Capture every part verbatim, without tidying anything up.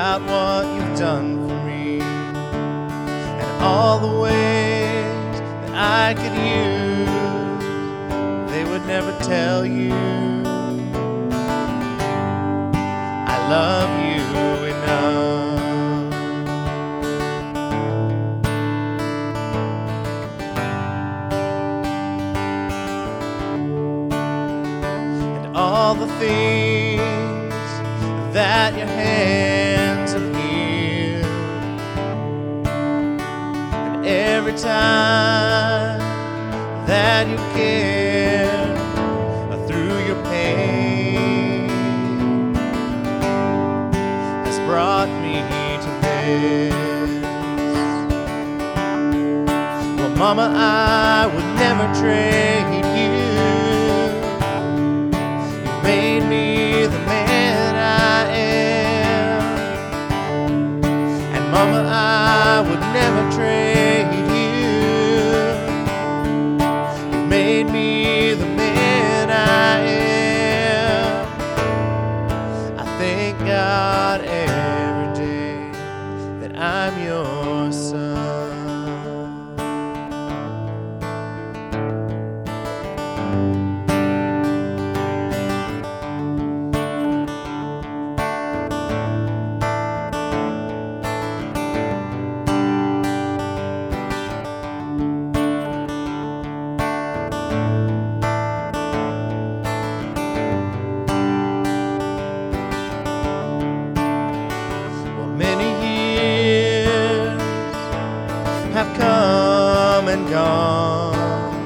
about what you've done for me and all the ways that I could use, they would never tell you I love you enough. And all the things that your hands have healed, and every time that you care through your pain has brought me to this. Well, Mama, I would never trade you. You made me the man I am, and Mama, I would never trade you. You made me the man I am. I thank God every day that I'm your son. Have come and gone,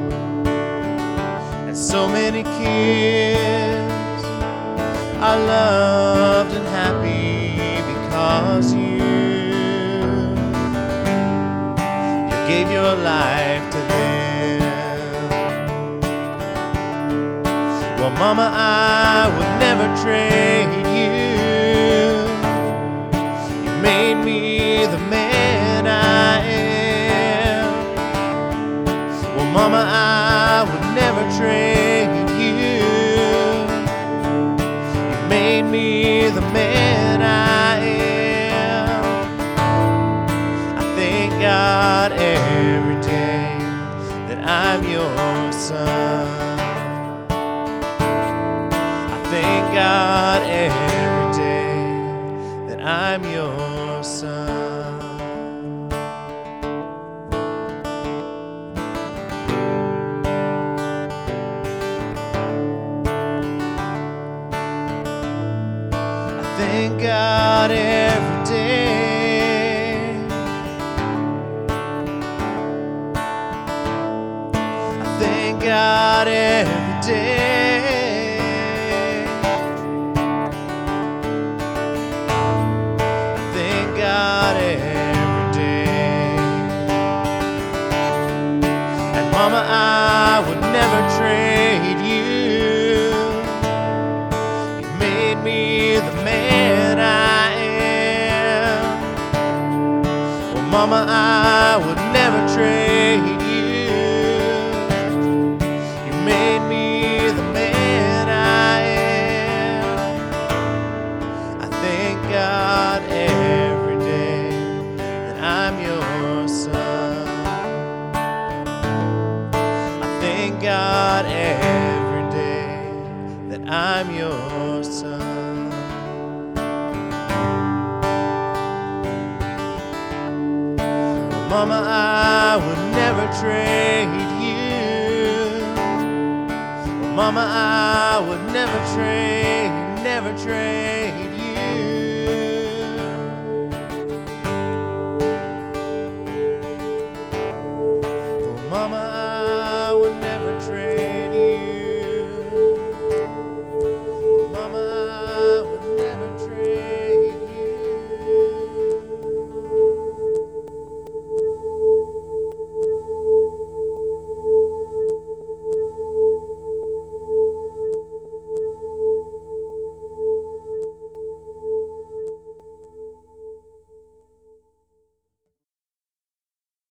and so many kids are loved and happy because you you gave your life to them. Well, Mama, I would never trade you. You made me the man I am. Mama, I would never trade you. You made me the man I am. I thank God every day that I'm your son. I thank God every day that I'm your son. Thank God every day. I thank God every day. I thank God every day. And Mama, I would never trade you. You made me the man I am. Well, Mama, I would never trade you. You made me the man I am. I thank God every day that I'm your son. I thank God every day that I'm your son. Mama, I would never trade you. Mama, I would never trade, never trade you.